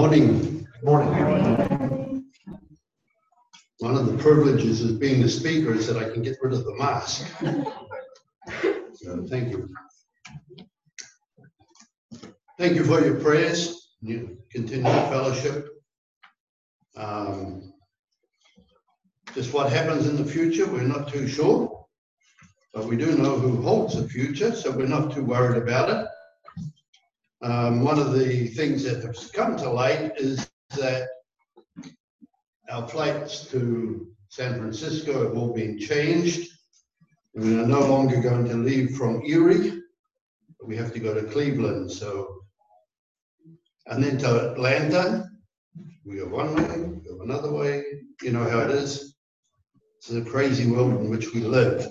Morning. Morning. One of the privileges of being the speaker is that I can get rid of the mask. So thank you. Thank you for your prayers, your continued fellowship. Just what happens in the future, we're not too sure, but we do know who holds the future, so we're not too worried about it. One of the things that has come to light is that our flights to San Francisco have all been changed. We are no longer going to leave from Erie. We have to go to Cleveland. And then to Atlanta. We go one way, we go another way. You know how it is. It's a crazy world in which we live.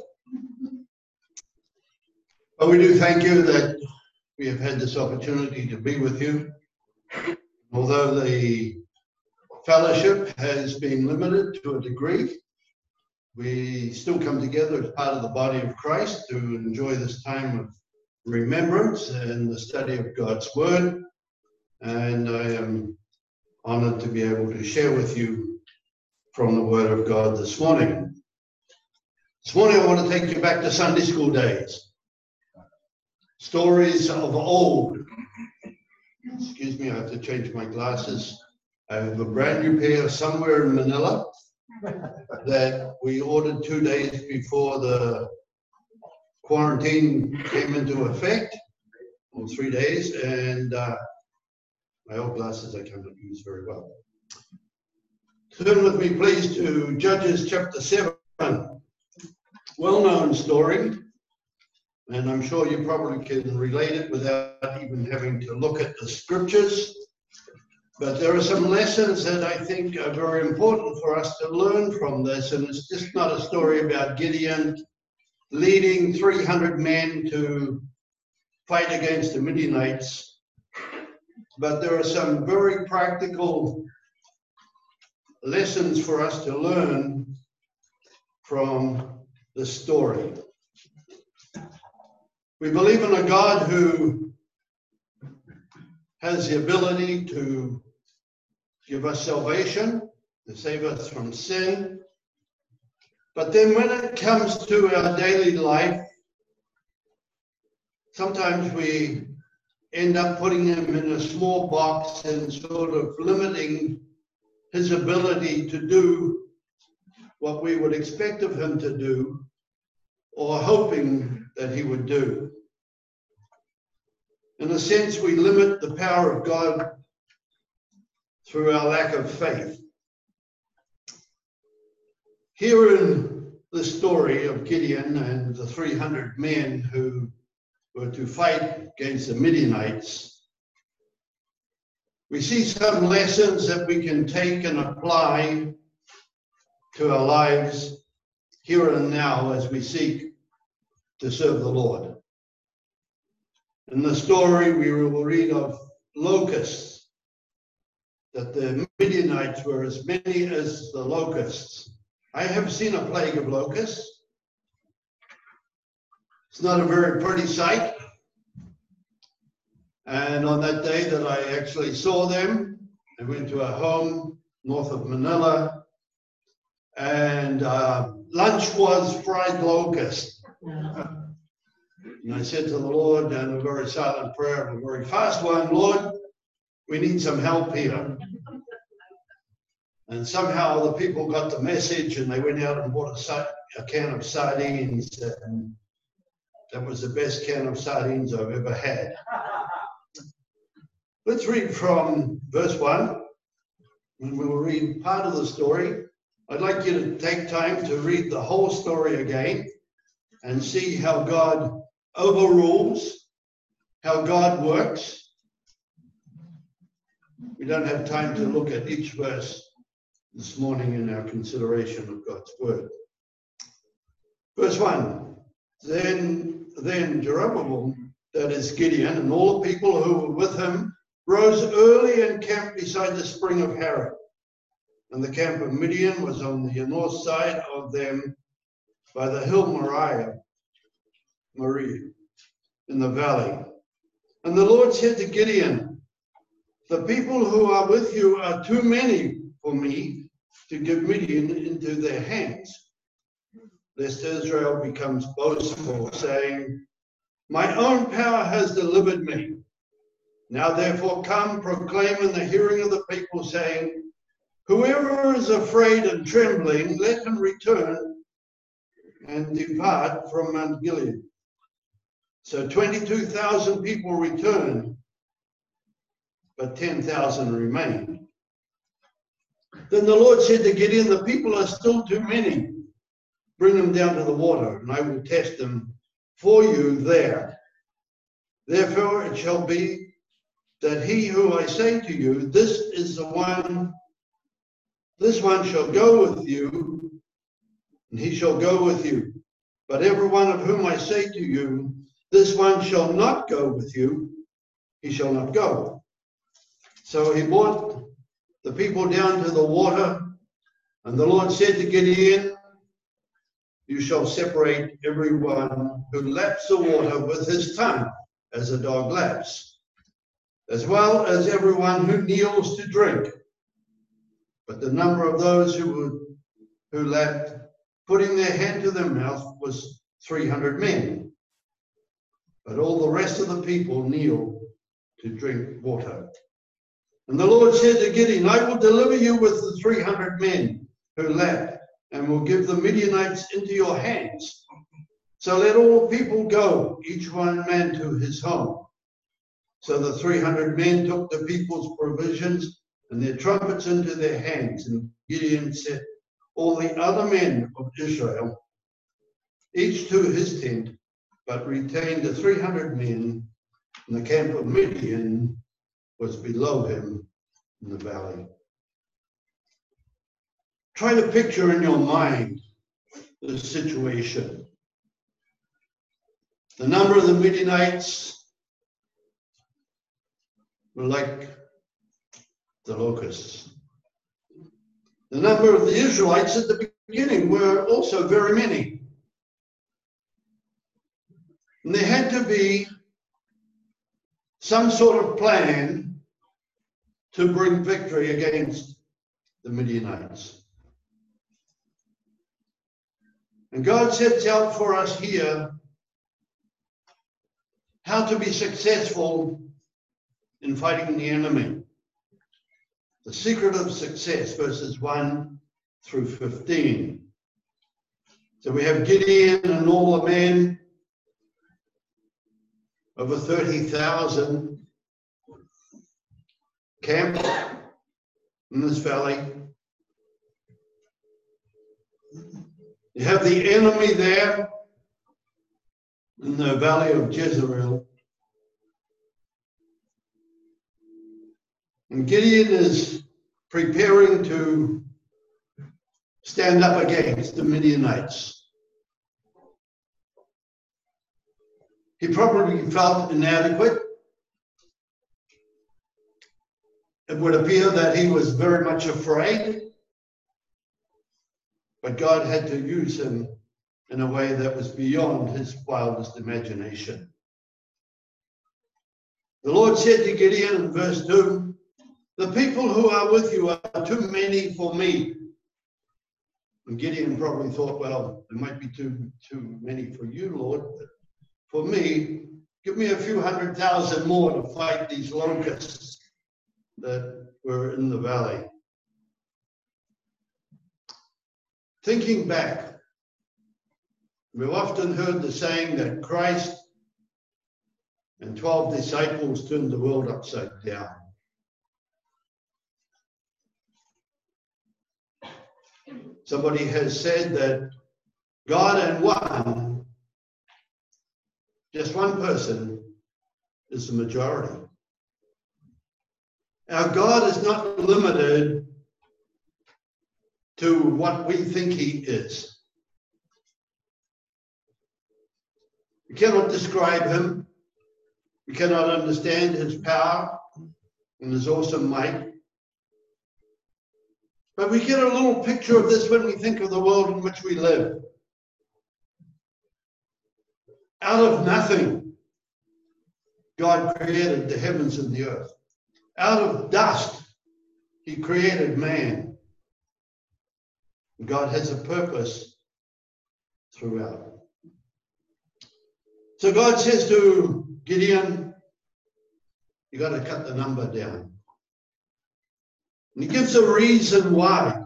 But we do thank you that we have had this opportunity to be with you. Although the fellowship has been limited to a degree, we still come together as part of the body of Christ to enjoy this time of remembrance and the study of God's Word. And I am honored to be able to share with you from the Word of God this morning. This morning I want to take you back to Sunday school days. Stories of old. Excuse me, I have to change my glasses. I have a brand new pair somewhere in Manila that we ordered 2 days before the quarantine came into effect, or 3 days, and my old glasses I cannot use very well. Turn with me, please, to Judges chapter 7. Well-known story, and I'm sure you probably can relate it without even having to look at the scriptures. But there are some lessons that I think are very important for us to learn from this, and it's just not a story about Gideon leading 300 men to fight against the Midianites, but there are some very practical lessons for us to learn from the story. We believe in a God who has the ability to give us salvation, to save us from sin. But then when it comes to our daily life, sometimes we end up putting him in a small box and sort of limiting his ability to do what we would expect of him to do, or hoping that he would do. In a sense, we limit the power of God through our lack of faith. Here in the story of Gideon and the 300 men who were to fight against the Midianites, we see some lessons that we can take and apply to our lives here and now as we seek to serve the Lord. In the story, we will read of locusts, that the Midianites were as many as the locusts. I have seen a plague of locusts. It's not a very pretty sight. And on that day that I actually saw them, I went to a home north of Manila, and lunch was fried locust. And I said to the Lord, in a very silent prayer, a very fast one, Lord, we need some help here. And somehow the people got the message and they went out and bought a can of sardines. And that was the best can of sardines I've ever had. Let's read from verse 1, and we will read part of the story. I'd like you to take time to read the whole story again and see how God overrules, how God works. We don't have time to look at each verse this morning in our consideration of God's word. Verse 1, then Jeroboam, that is Gideon, and all the people who were with him rose early and camped beside the spring of Harod. And the camp of Midian was on the north side of them by the hill Moriah in the valley. And the Lord said to Gideon, The people who are with you are too many for me to give Midian into their hands, lest Israel becomes boastful, saying, my own power has delivered me. Now therefore come, proclaim in the hearing of the people, saying, whoever is afraid and trembling, let him return and depart from Mount Gilead. So 22,000 people returned, but 10,000 remained. Then the Lord said to Gideon, the people are still too many. Bring them down to the water, and I will test them for you there. Therefore it shall be that he who I say to you, this one shall go with you, and he shall go with you. But every one of whom I say to you, this one shall not go with you, he shall not go. So he brought the people down to the water, and the Lord said to Gideon, you shall separate everyone who laps the water with his tongue, as a dog laps, as well as everyone who kneels to drink. But the number of those who lapped, putting their hand to their mouth, was 300 men. But all the rest of the people kneel to drink water. And the Lord said to Gideon, I will deliver you with the 300 men who lapped, and will give the Midianites into your hands. So let all people go, each one man to his home. So the 300 men took the people's provisions and their trumpets into their hands. And Gideon set all the other men of Israel, each to his tent, but retained the 300 men, and the camp of Midian was below him in the valley. Try to picture in your mind the situation. The number of the Midianites were like the locusts. The number of the Israelites at the beginning were also very many. And there had to be some sort of plan to bring victory against the Midianites. And God sets out for us here how to be successful in fighting the enemy. The secret of success, verses 1 through 15. So we have Gideon and all the men, over 30,000, camped in this valley. You have the enemy there in the valley of Jezreel. And Gideon is preparing to stand up against the Midianites. He probably felt inadequate. It would appear that he was very much afraid. But God had to use him in a way that was beyond his wildest imagination. The Lord said to Gideon in verse 2, the people who are with you are too many for me. And Gideon probably thought, well, there might be too many for you, Lord, but for me, give me a few 100,000 more to fight these locusts that were in the valley. Thinking back, we've often heard the saying that Christ and 12 disciples turned the world upside down. Somebody has said that God and one, just one person, is the majority. Our God is not limited to what we think he is. We cannot describe him. We cannot understand his power and his awesome might. But we get a little picture of this when we think of the world in which we live. Out of nothing, God created the heavens and the earth. Out of dust, he created man. God has a purpose throughout. So God says to Gideon, you got to cut the number down. And he gives a reason why.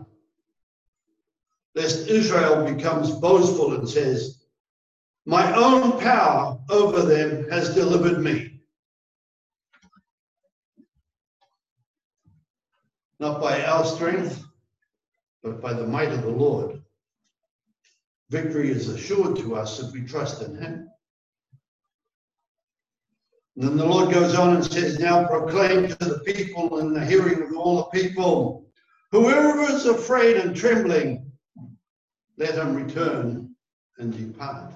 Lest Israel becomes boastful and says, my own power over them has delivered me. Not by our strength, but by the might of the Lord. Victory is assured to us if we trust in him. And then the Lord goes on and says, now proclaim to the people in the hearing of all the people, whoever is afraid and trembling, let him return and depart.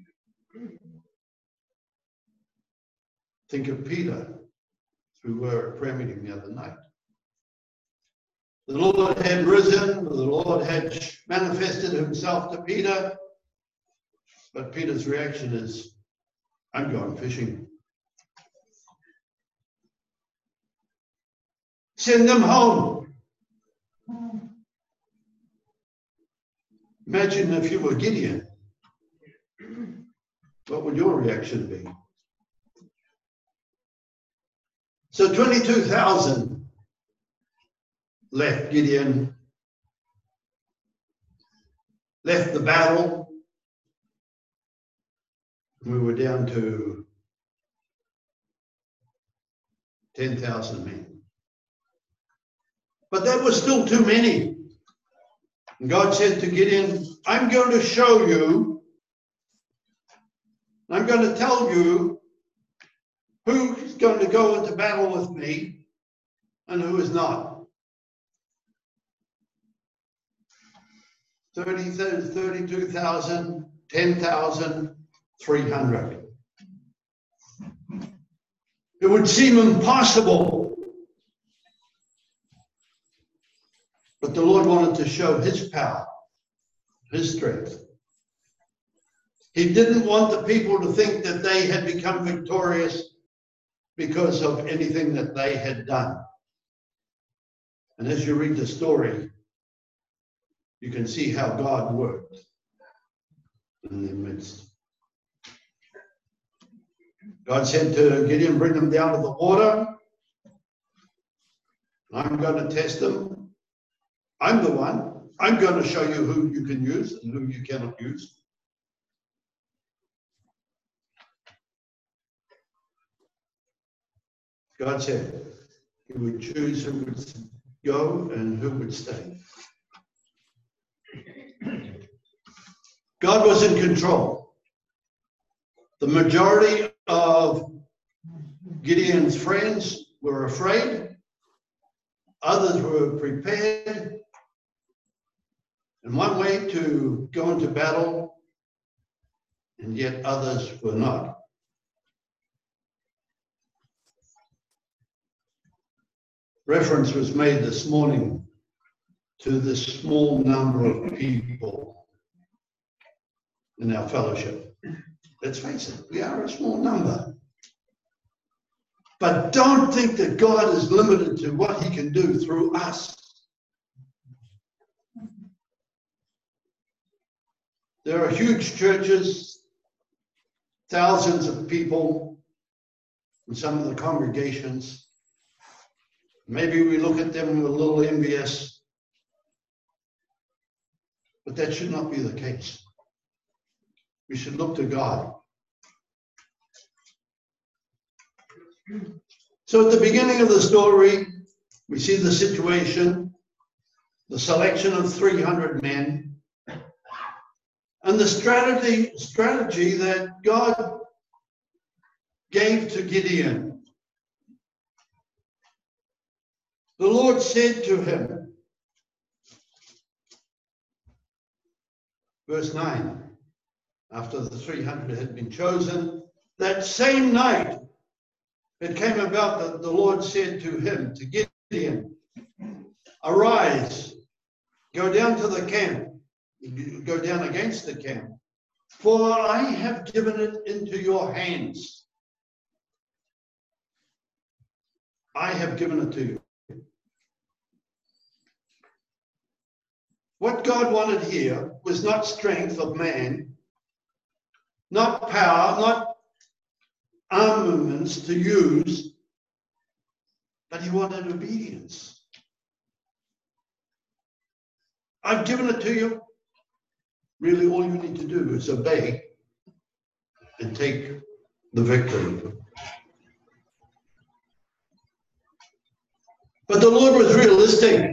Think of Peter, as we were at prayer meeting the other night. The Lord had risen, the Lord had manifested himself to Peter, but Peter's reaction is, I'm going fishing. Send them home. Imagine if you were Gideon. What would your reaction be? So 22,000 left Gideon, left the battle. We were down to 10,000 men. But that was still too many. And God said to Gideon, I'm going to show you, I'm going to tell you who's going to go into battle with me and who is not. 32,000, 10,300. It would seem impossible. But the Lord wanted to show his power, his strength. He didn't want the people to think that they had become victorious because of anything that they had done. And as you read the story, you can see how God worked in their midst. God said to Gideon, bring them down to the water. I'm going to test them. I'm the one. I'm going to show you who you can use and who you cannot use. God said he would choose who would go and who would stay. God was in control. The majority of Gideon's friends were afraid. Others were prepared. And one way to go into battle, and yet others were not. Reference was made this morning to this small number of people in our fellowship. Let's face it, we are a small number. But don't think that God is limited to what he can do through us. There are huge churches, thousands of people in some of the congregations. Maybe we look at them a little envious, but that should not be the case. We should look to God. So at the beginning of the story, we see the situation, the selection of 300 men, and the strategy that God gave to Gideon. The Lord said to him, verse 9, after the 300 had been chosen, that same night it came about that the Lord said to him, to Gideon, arise, go down to the camp, go down against the camp, for I have given it into your hands. I have given it to you. What God wanted here was not strength of man, not power, not armaments to use, but he wanted obedience. I've given it to you. Really, all you need to do is obey and take the victory. But the Lord was realistic.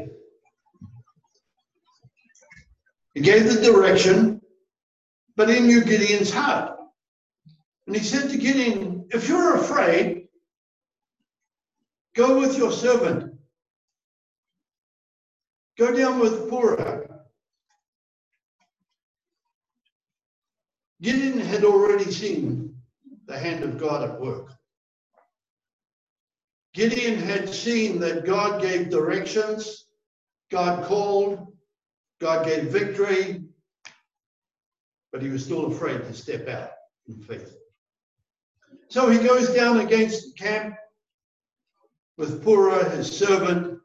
He gave the direction, but he knew Gideon's heart. And he said to Gideon, if you're afraid, go with your servant. Go down with Purah. Gideon had already seen the hand of God at work. Gideon had seen that God gave directions, God called, God gave victory, but he was still afraid to step out in faith. So he goes down against the camp with Purah, his servant.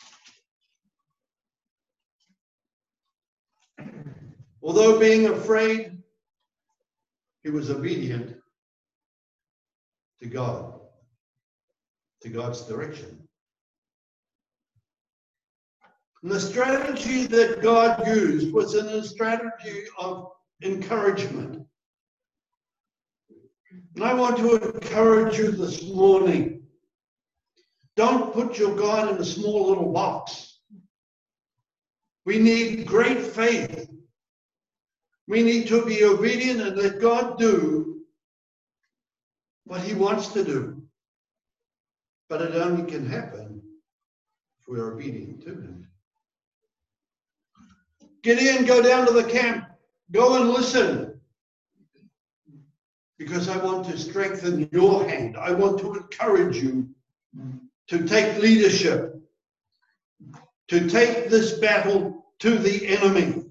Although being afraid, he was obedient to God, to God's direction. And the strategy that God used was a strategy of encouragement. And I want to encourage you this morning. Don't put your God in a small little box. We need great faith. We need to be obedient and let God do what he wants to do. But it only can happen if we are obedient to him. Gideon, go down to the camp. Go and listen. Because I want to strengthen your hand. I want to encourage you to take leadership, to take this battle to the enemy.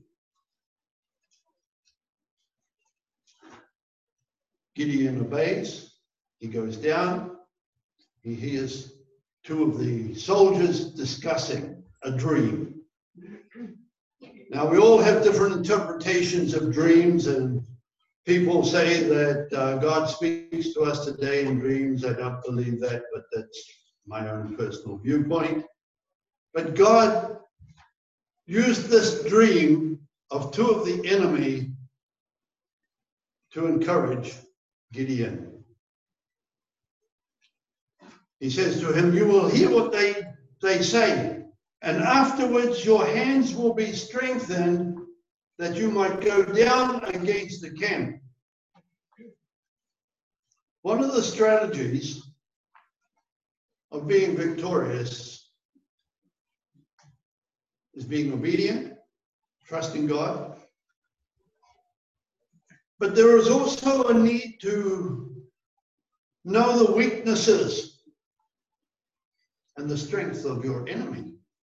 Gideon obeys. He goes down. He hears two of the soldiers discussing a dream. Now, we all have different interpretations of dreams, and people say that God speaks to us today in dreams. I don't believe that, but that's my own personal viewpoint. But God used this dream of two of the enemy to encourage Gideon. He says to him, you will hear what they say, and afterwards your hands will be strengthened that you might go down against the camp. One of the strategies of being victorious is being obedient, trusting God. But there is also a need to know the weaknesses and the strength of your enemy.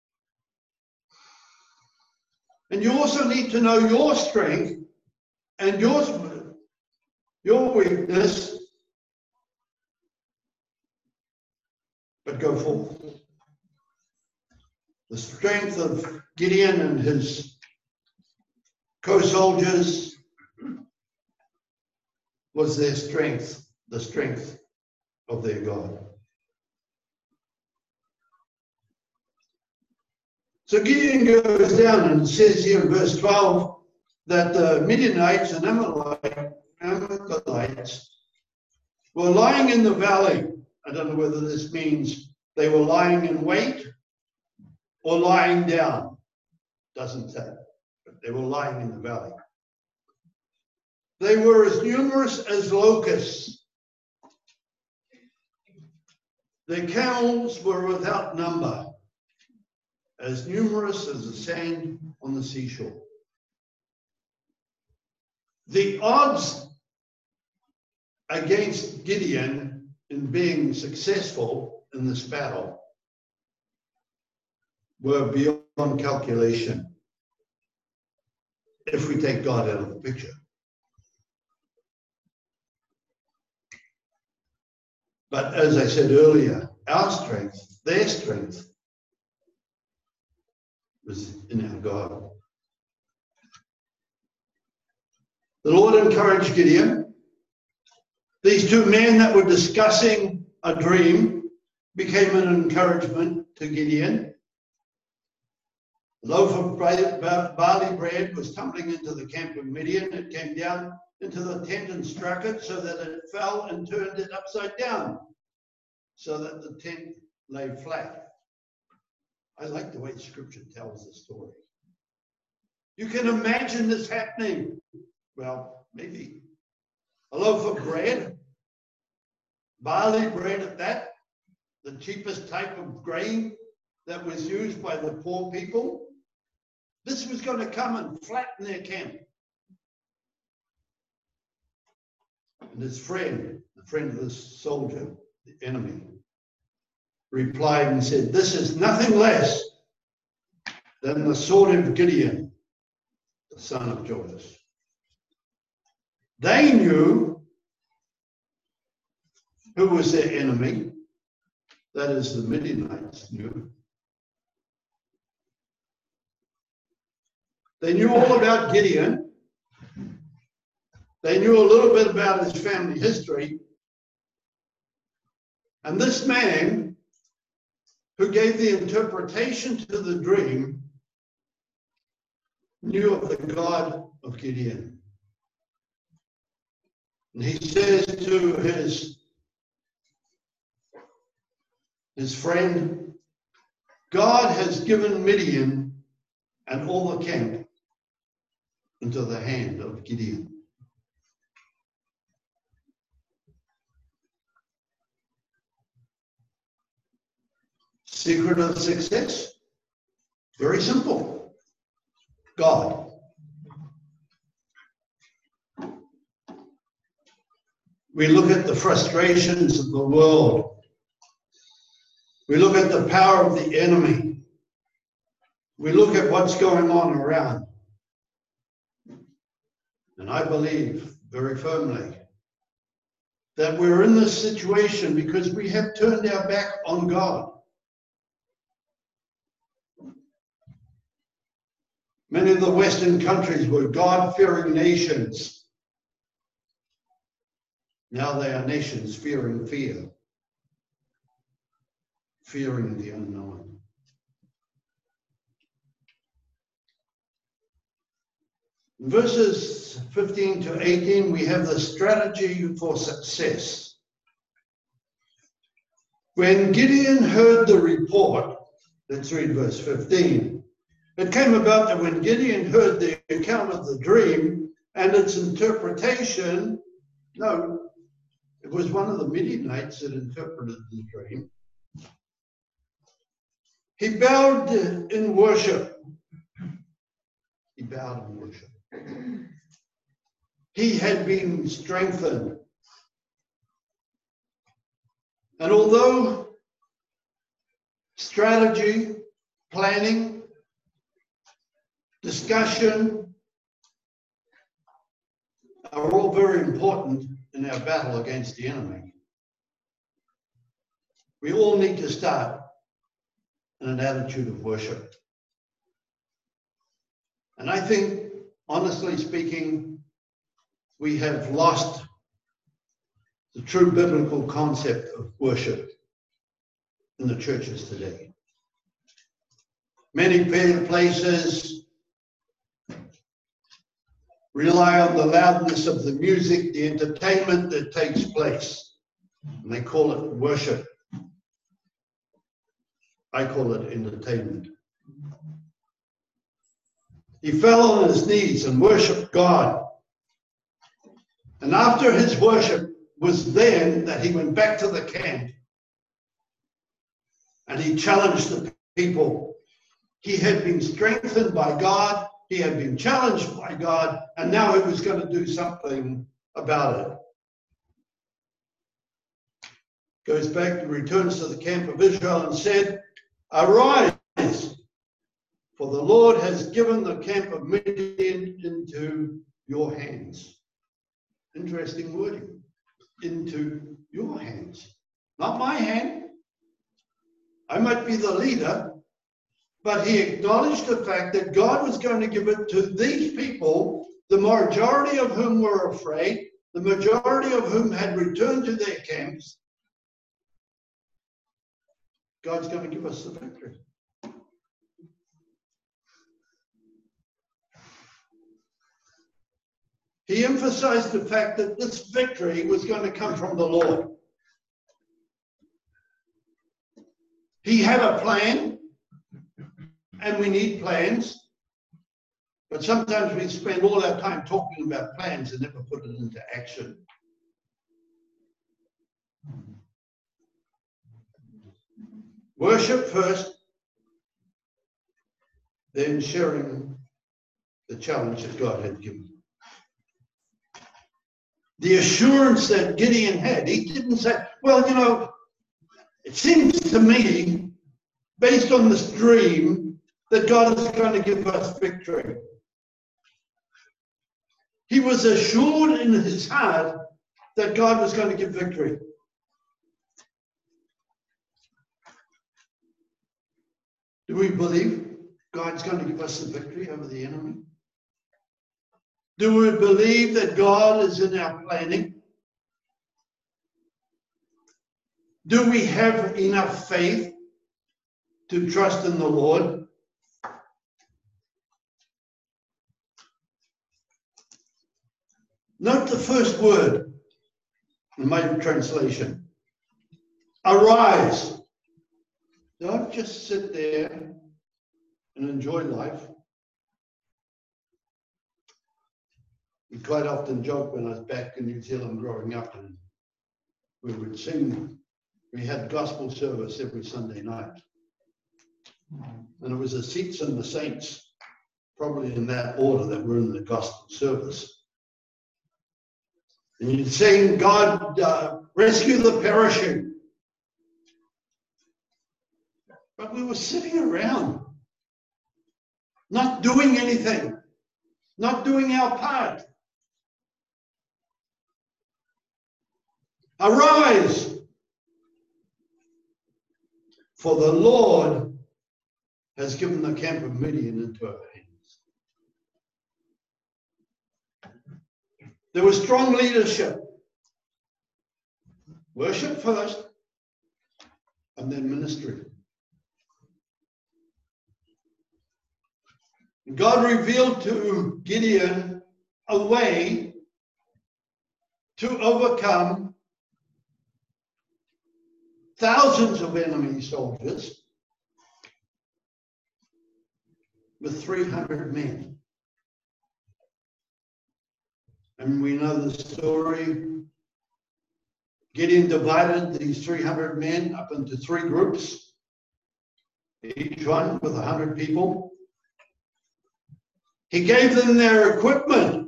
And you also need to know your strength and your weakness, but go forth. The strength of Gideon and his co-soldiers was their strength, the strength of their God. So Gideon goes down and says here in verse 12 that the Midianites and Amalekites were lying in the valley. I don't know whether this means they were lying in wait or lying down. Doesn't say, but they were lying in the valley. They were as numerous as locusts. Their camels were without number, as numerous as the sand on the seashore. The odds against Gideon in being successful in this battle were beyond calculation if we take God out of the picture. But as I said earlier, our strength, their strength, was in our God. The Lord encouraged Gideon. These two men that were discussing a dream became an encouragement to Gideon. A loaf of barley bread was tumbling into the camp of Midian. It came down into the tent and struck it so that it fell and turned it upside down so that the tent lay flat. I like the way Scripture tells the story. You can imagine this happening. Well, maybe a loaf of bread, barley bread at that, the cheapest type of grain that was used by the poor people. This was going to come and flatten their camp. And his friend, the friend of this soldier, the enemy, replied and said, "This is nothing less than the sword of Gideon, the son of Joash." They knew who was their enemy. That is, the Midianites knew. They knew all about Gideon. They knew a little bit about his family history. And this man who gave the interpretation to the dream knew of the God of Gideon. And he says to his friend, "God has given Midian and all the camp into the hand of Gideon." Secret of success? Very simple. God. We look at the frustrations of the world. We look at the power of the enemy. We look at what's going on around. And I believe very firmly that we're in this situation because we have turned our back on God. Many of the Western countries were God-fearing nations. Now they are nations fearing fear, fearing the unknown. In verses 15 to 18, we have the strategy for success. When Gideon heard the report, let's read verse 15. It came about that when Gideon heard the account of the dream and its interpretation, no, it was one of the Midianites that interpreted the dream. He bowed in worship. He bowed in worship. He had been strengthened. And although strategy, planning, discussion are all very important in our battle against the enemy, we all need to start in an attitude of worship. And I think, honestly speaking, we have lost the true biblical concept of worship in the churches today. Many places rely on the loudness of the music, the entertainment that takes place, and they call it worship. I call it entertainment. He fell on his knees and worshiped God. And after his worship was then that he went back to the camp and he challenged the people. He had been strengthened by God. He had been challenged by God, and now he was going to do something about it. Goes back, returns to the camp of Israel and said, "Arise, for the Lord has given the camp of Midian into your hands." Interesting wording. Into your hands. Not my hand, I might be the leader, but he acknowledged the fact that God was going to give it to these people, the majority of whom were afraid, the majority of whom had returned to their camps. God's going to give us the victory. He emphasized the fact that this victory was going to come from the Lord. He had a plan, and we need plans, but sometimes we spend all our time talking about plans and never put it into action. Worship first, then sharing the challenge that God had given. The assurance that Gideon had, he didn't say, well, you know, it seems to me, based on this dream, that God is going to give us victory. He was assured in his heart that God was going to give victory. Do we believe God's going to give us the victory over the enemy? Do we believe that God is in our planning? Do we have enough faith to trust in the Lord? Note the first word in my translation. Arise. Don't just sit there and enjoy life. We quite often joke when I was back in New Zealand growing up, and we would sing. We had gospel service every Sunday night. And it was the seats and the saints, probably in that order, that were in the gospel service. And you'd sing, God, rescue the perishing. But we were sitting around, not doing anything, not doing our part. Arise, for the Lord has given the camp of Midian into our hands. There was strong leadership. Worship first, and then ministry. God revealed to Gideon a way to overcome thousands of enemy soldiers with 300 men. And we know the story. Gideon divided these 300 men up into 3 groups, each one with 100 people. He gave them their equipment,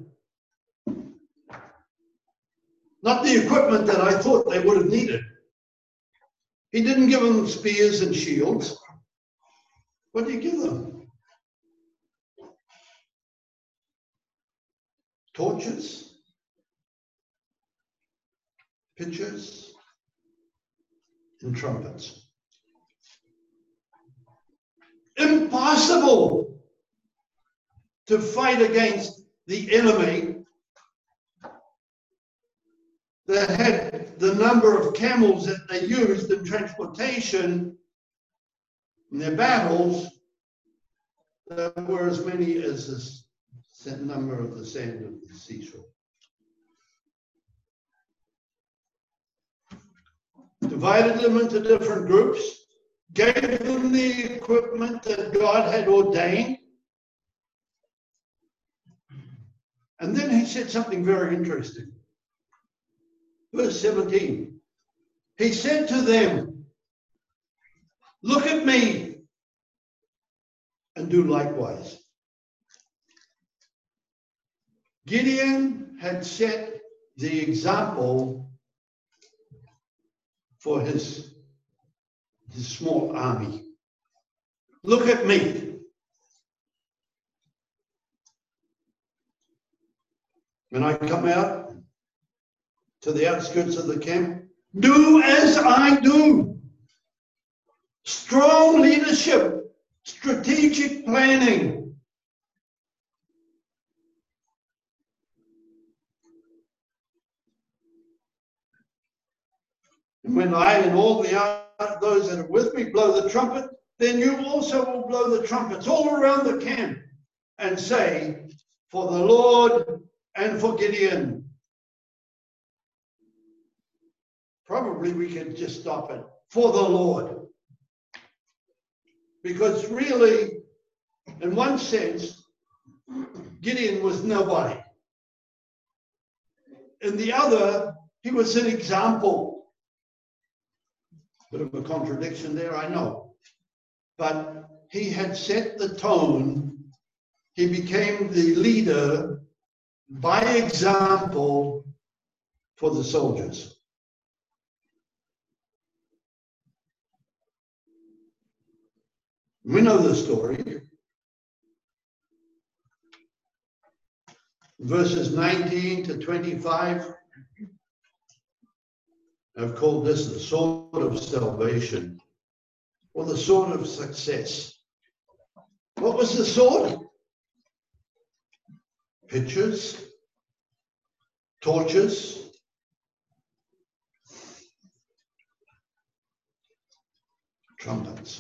not the equipment that I thought they would have needed. He didn't give them spears and shields. What did he give them? Torches, pitchers, and trumpets. Impossible to fight against the enemy that had the number of camels that they used in transportation in their battles that were as many as the number of the sand of the seashore. Divided them into different groups, gave them the equipment that God had ordained. And then he said something very interesting. Verse 17. He said to them, look at me and do likewise. Gideon had set the example for his small army. Look at me. When I come out to the outskirts of the camp, do as I do. strong leadership, strategic planning. And when I and all those that are with me blow the trumpet, then you also will blow the trumpets all around the camp and say, for the Lord and for Gideon. Probably we could just stop it, for the Lord. Because really, in one sense, Gideon was nobody. In the other, he was an example. Bit of a contradiction there, I know. But he had set the tone. He became the leader by example for the soldiers. We know the story. Verses 19 to 25. I've called this the sword of salvation, or the sword of success. What was the sword? Pitchers, torches, trumpets.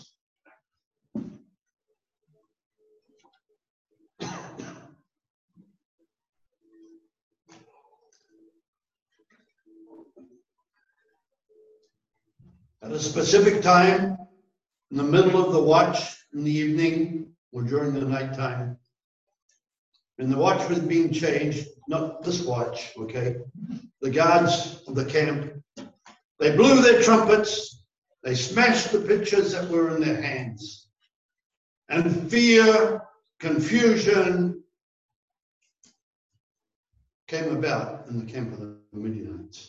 At a specific time, in the middle of the watch, in the evening, or during the nighttime, and the watch was being changed, not this watch, okay? The guards of the camp, they blew their trumpets, they smashed the pitchers that were in their hands. And fear, confusion came about in the camp of the Midianites.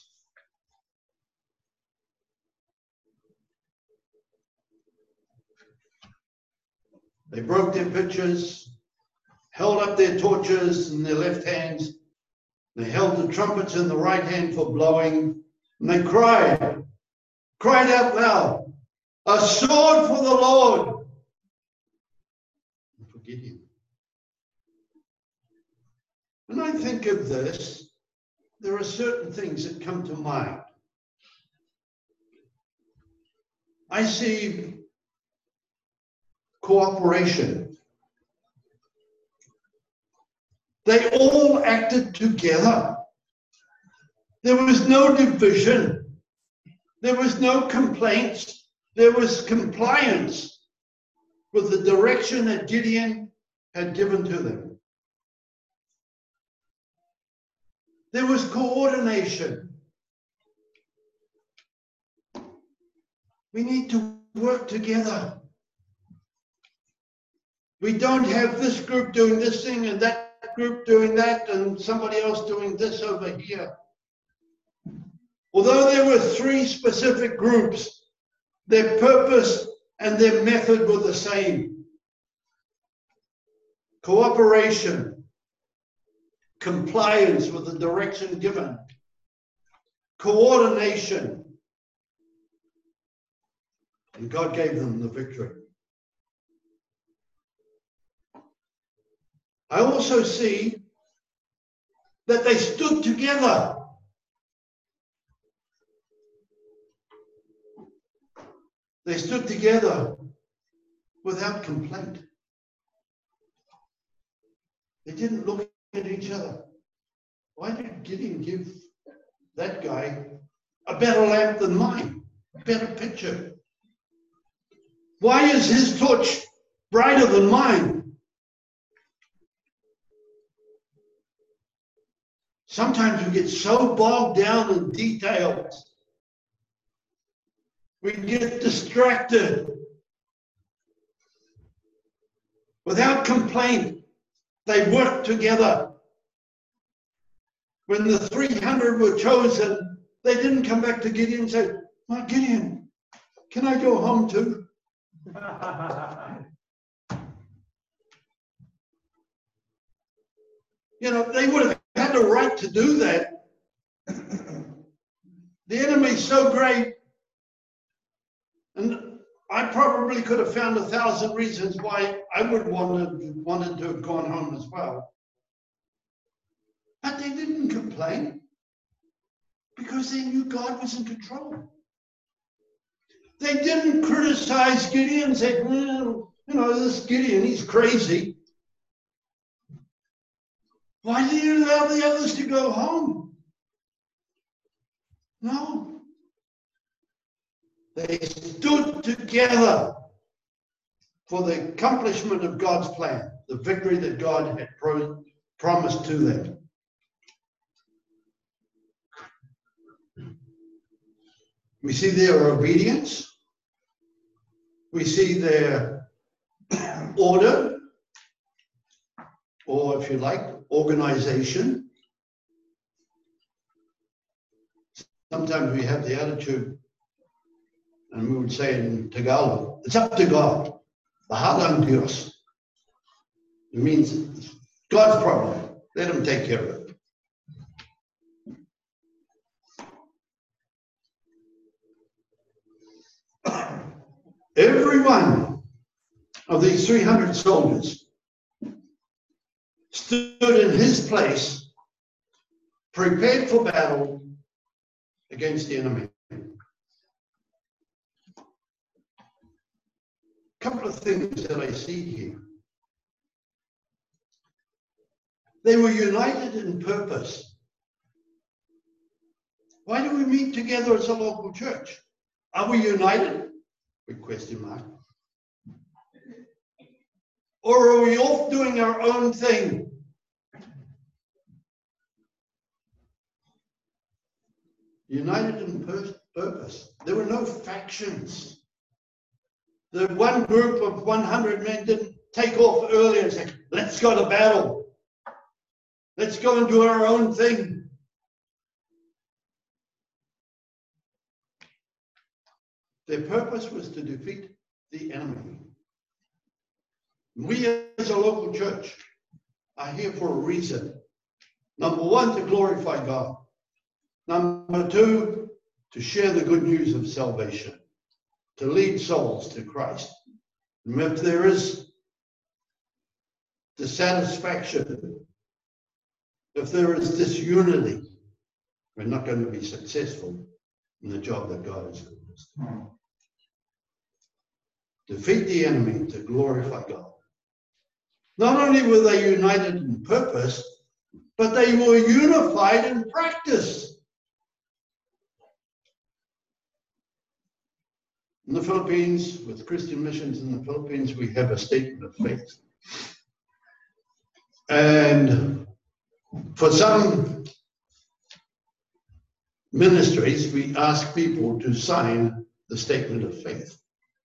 They broke their pitchers, held up their torches in their left hands. They held the trumpets in the right hand for blowing, and they cried out loud, a sword for the Lord and for Gideon. When I think of this, there are certain things that come to mind. I see cooperation. They all acted together. There was no division. There was no complaints. There was compliance with the direction that Gideon had given to them. There was coordination. We need to work together. We don't have this group doing this thing and that group doing that and somebody else doing this over here. Although there were 3 specific groups, their purpose and their method were the same. Cooperation, compliance with the direction given, coordination, and God gave them the victory. I also see that they stood together. They stood together without complaint. They didn't look at each other. Why did Gideon give that guy a better lamp than mine, a better picture? Why is his torch brighter than mine? Sometimes we get so bogged down in details. We get distracted. Without complaint, they worked together. When the 300 were chosen, they didn't come back to Gideon and say, "Well, Gideon, can I go home too?" You know, they would have had the right to do that. The enemy's so great. And I probably could have found 1,000 reasons why I would wanted to have gone home as well. But they didn't complain because they knew God was in control. They didn't criticize Gideon and say, well, you know, this Gideon, he's crazy. Why did you allow the others to go home? No. They stood together for the accomplishment of God's plan, the victory that God had promised to them. We see their obedience. We see their order, or if you like, organization. Sometimes we have the attitude, and we would say in Tagalog, it's up to God. Bahalang Diyos. It means it's God's problem. Let him take care of it. Every one of these 300 soldiers stood in his place, prepared for battle against the enemy. A couple of things that I see here. They were united in purpose. Why do we meet together as a local church? Are we united? Big question mark. Or are we off doing our own thing? United in purpose. There were no factions. The one group of 100 men didn't take off early and say, let's go to battle. Let's go and do our own thing. Their purpose was to defeat the enemy. We as a local church are here for a reason. Number one, to glorify God. Number two, to share the good news of salvation, to lead souls to Christ. And if there is dissatisfaction, if there is disunity, we're not going to be successful in the job that God has given us. Defeat the enemy to glorify God. Not only were they united in purpose, but they were unified in practice. In the Philippines, with Christian missions in the Philippines, we have a statement of faith. And for some ministries, we ask people to sign the statement of faith.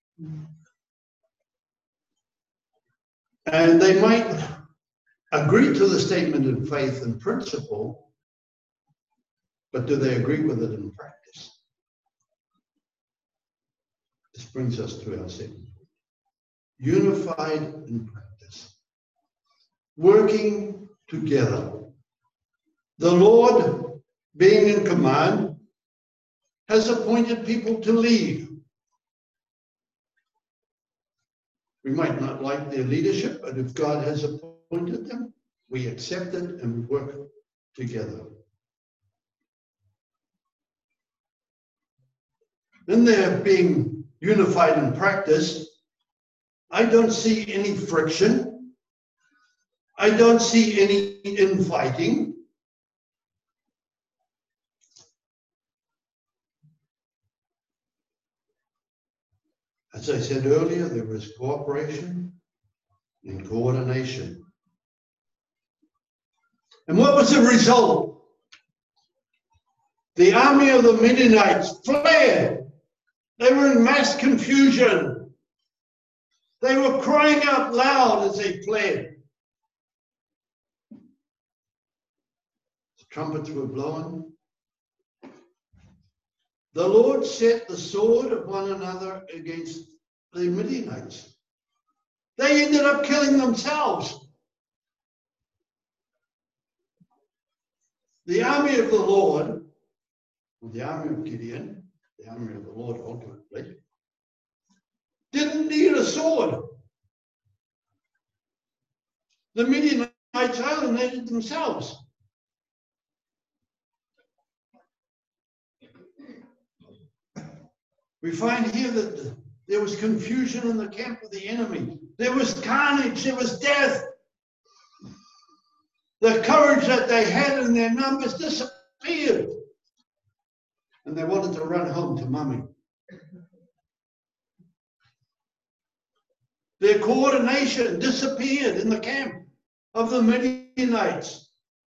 And they might agree to the statement of faith in principle, but do they agree with it in practice? This brings us to our second. Unified in practice. Working together. The Lord, being in command, has appointed people to lead. We might not like their leadership, but if God has appointed them, we accept it and work together. In their being unified in practice, I don't see any friction. I don't see any infighting. As I said earlier, there was cooperation and coordination. And what was the result? The army of the Midianites fled. They were in mass confusion. They were crying out loud as they fled. The trumpets were blowing. The Lord set the sword of one another against the Midianites. They ended up killing themselves. The army of the Lord, or the army of Gideon, the army of the Lord ultimately, need a sword. The Midianites alienated themselves. We find here that there was confusion in the camp of the enemy. There was carnage, there was death. The courage that they had in their numbers disappeared. And they wanted to run home to mummy. Their coordination disappeared in the camp of the Midianites.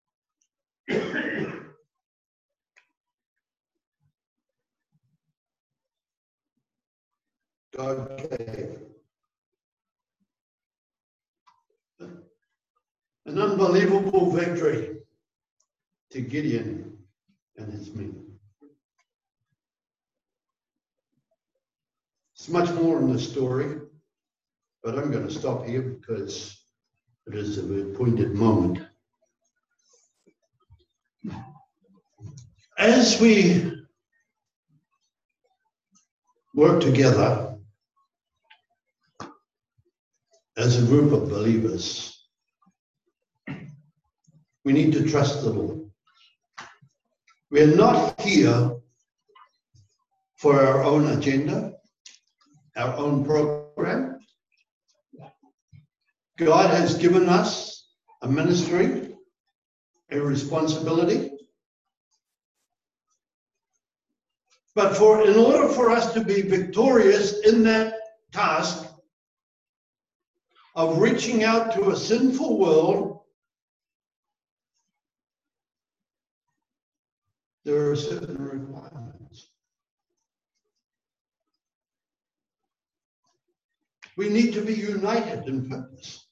God gave an unbelievable victory to Gideon and his men. There's much more in the story, but I'm going to stop here because it is a appointed moment. As we work together as a group of believers, we need to trust the Lord. We're not here for our own agenda, our own program. God has given us a ministry, a responsibility. But in order for us to be victorious in that task of reaching out to a sinful world, there are certain requirements. We need to be united in purpose,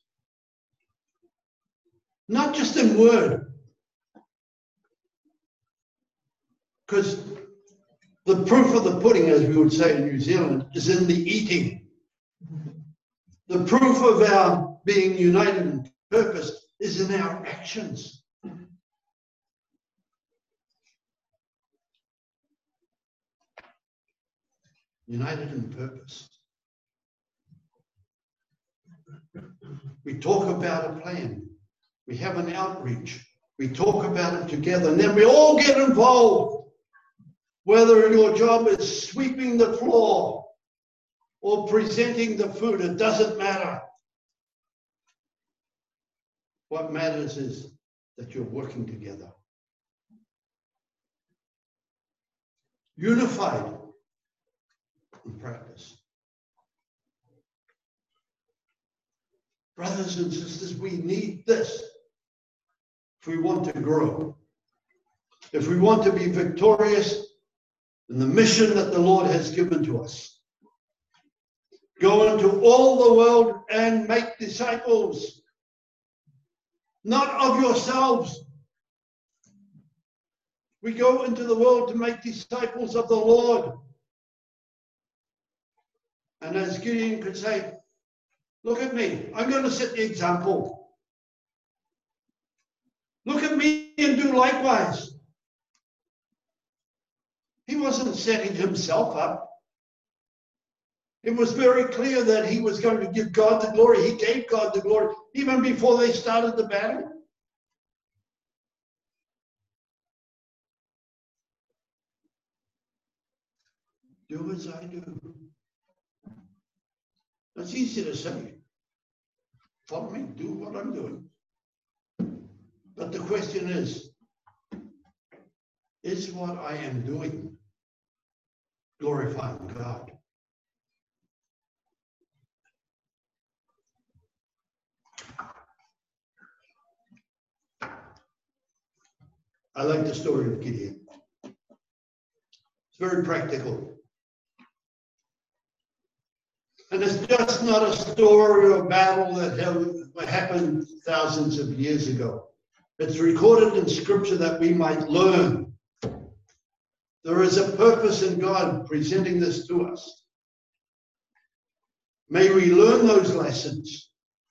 not just in word. Because the proof of the pudding, as we would say in New Zealand, is in the eating. The proof of our being united in purpose is in our actions. United in purpose. We talk about a plan. We have an outreach. We talk about it together, and then we all get involved. Whether your job is sweeping the floor or presenting the food, it doesn't matter. What matters is that you're working together. Unified in practice. Brothers and sisters, we need this if we want to grow. If we want to be victorious in the mission that the Lord has given to us. Go into all the world and make disciples, not of yourselves. We go into the world to make disciples of the Lord. And as Gideon could say, look at me, I'm going to set the example. Look at me and do likewise. He wasn't setting himself up. It was very clear that he was going to give God the glory. He gave God the glory even before they started the battle. Do as I do. That's easy to say. Follow me, do what I'm doing. But the question is what I am doing glorifying God? I like the story of Gideon. It's very practical. And it's just not a story of battle that happened thousands of years ago. It's recorded in Scripture that we might learn. There is a purpose in God presenting this to us. May we learn those lessons.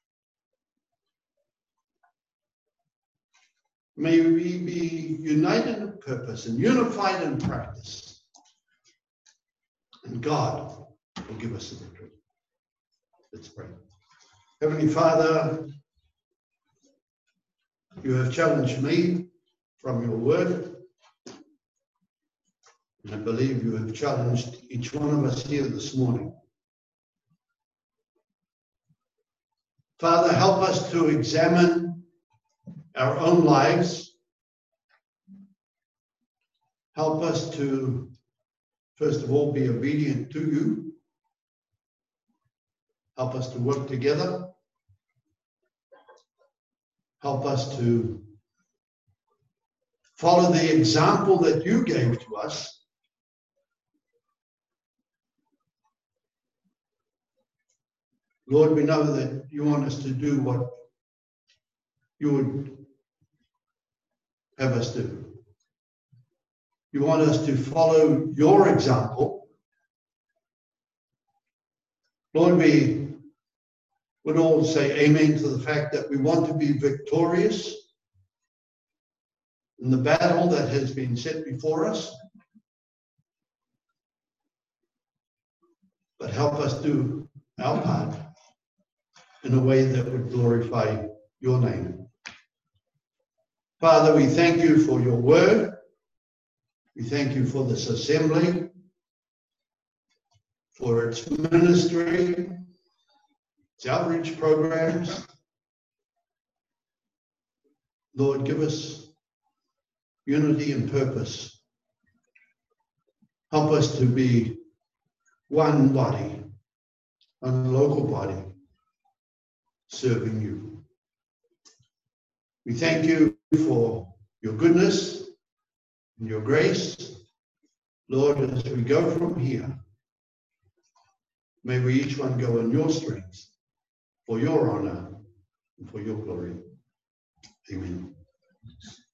May we be united in purpose and unified in practice. And God will give us the victory. Let's pray. Heavenly Father, you have challenged me from your word. And I believe you have challenged each one of us here this morning. Father, help us to examine our own lives. Help us to, first of all, be obedient to you. Help us to work together. Help us to follow the example that you gave to us. Lord, we know that you want us to do what you would have us do. You want us to follow your example. Lord, we would all say amen to the fact that we want to be victorious in the battle that has been set before us. But help us do our part in a way that would glorify your name. Father, we thank you for your word. We thank you for this assembly, for its ministry, its outreach programs. Lord, give us unity and purpose. Help us to be one body, one local body, serving you. We thank you for your goodness and your grace. Lord, as we go from here, may we each one go in your strength for your honor and for your glory. Amen.